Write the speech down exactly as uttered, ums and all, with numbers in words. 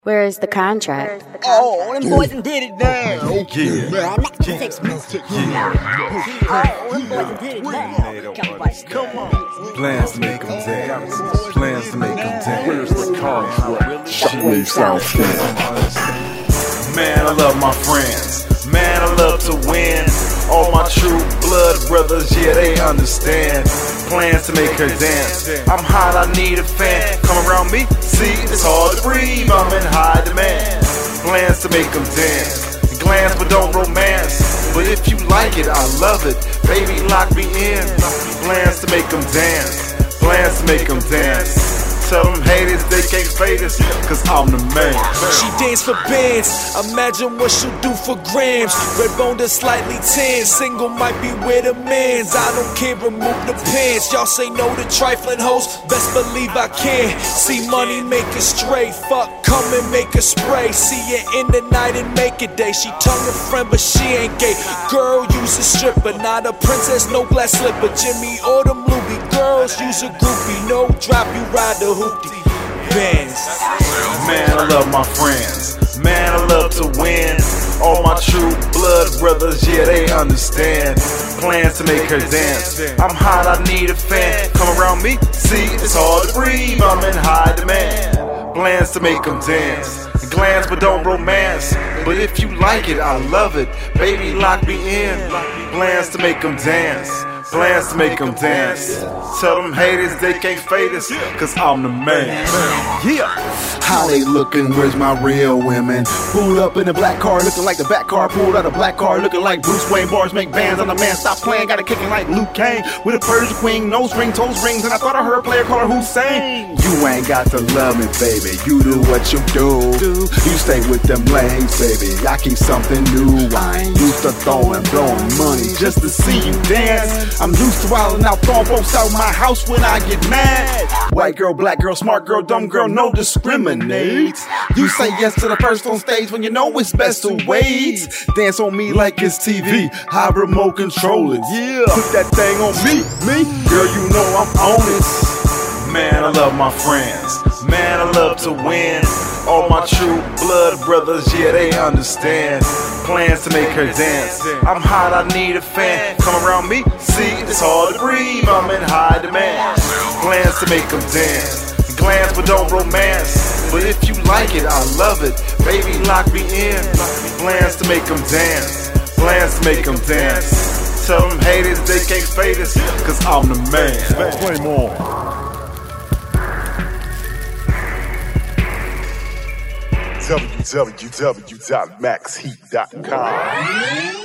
Where is the contract? Oh, them boys done did it now. Yeah. Man, next to six minutes. Yeah. Oh, them boys done did it now. Come on. Plans to make them dance. Plans to make them dance. Where's the contract? Shockwave Southstand. Man, I love my friends. Man, I love to win. All my true blood brothers, yeah, they understand. Plans to make her dance. I'm hot, I need a fan. Come around me, see, it's hard to breathe. I'm in high demand. Plans to make them dance. Glance, but don't romance. But if you like it, I love it. Baby, lock me in. Plans to make them dance. Plans to make them dance. Tell them haters they can't fade us, cause I'm the man. She dance for bands, imagine what she'll do for grams. Red bone to slightly tan, single might be where the man's. I don't care, remove the pants. Y'all say no to trifling hoes, best believe I can. See money make it straight, fuck come and make a spray. See it in the night and make it day. She tongue a friend but she ain't gay. Girl use a stripper, not a princess, no glass slipper. Jimmy or them Louie, girls use a groupie. No drop, you ride the hoopty bands. Man, I love my friends. Man, I love to win. All my true blood brothers, yeah, they understand. Plans to make her dance. I'm hot, I need a fan. Come around me, see, it's hard to breathe. I'm in high demand. Plans to make them dance. Glance, but don't romance. But if you like it, I love it. Baby, lock me in. Plans to make them dance. Plans to make them dance. Tell them haters they can't fade us, cause I'm the man. Yeah. How they looking? Where's my real women? Pulled up in a black car, looking like the back car. Pulled out a black car, looking like Bruce Wayne. Bars make bands on the man. Stop playing, got it kicking like Luke Kane. With a Persian queen, nose ring, toes rings. And I thought I heard a player call her Hussein. You ain't got to love me, baby. You do what you do. You stay with them lanes, baby. I keep something new. I ain't used to throwing, blowing money just to see you dance. I'm used to wilding out, throwing folks out my house when I get mad. White girl, black girl, smart girl, dumb girl, no discriminate. You say yes to the first on stage when you know it's best to wait. Dance on me like it's T V, high remote control it. Yeah, put that thing on me, me. Girl, you know I'm on it. Man, I love my friends. Man, I love to win. All my true blood brothers, yeah, they understand. Plans to make her dance. I'm hot, I need a fan. Come around me, see, it's hard to breathe. I'm in high demand. Plans to make them dance. Glance, but don't romance. But if you like it, I love it. Baby, lock me in. Plans to make them dance. Plans to make them dance. Tell them haters they can't fade us, cause I'm the man. Play more. w w w dot max heat dot com